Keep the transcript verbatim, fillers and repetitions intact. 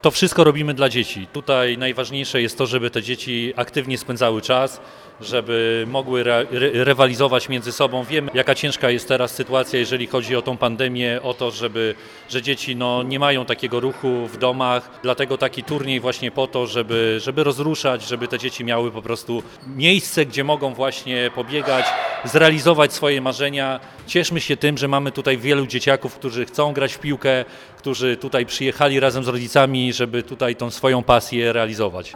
To wszystko robimy dla dzieci. Tutaj najważniejsze jest to, żeby te dzieci aktywnie spędzały czas, żeby mogły re, re, rywalizować między sobą. Wiemy, jaka ciężka jest teraz sytuacja, jeżeli chodzi o tą pandemię, o to, żeby, że dzieci no, nie mają takiego ruchu w domach, dlatego taki turniej właśnie po to, żeby, żeby rozruszać, żeby te dzieci miały po prostu miejsce, gdzie mogą właśnie pobiegać, zrealizować swoje marzenia. Cieszmy się tym, że mamy tutaj wielu dzieciaków, którzy chcą grać w piłkę, którzy tutaj przyjechali razem z rodzicami, żeby tutaj tą swoją pasję realizować.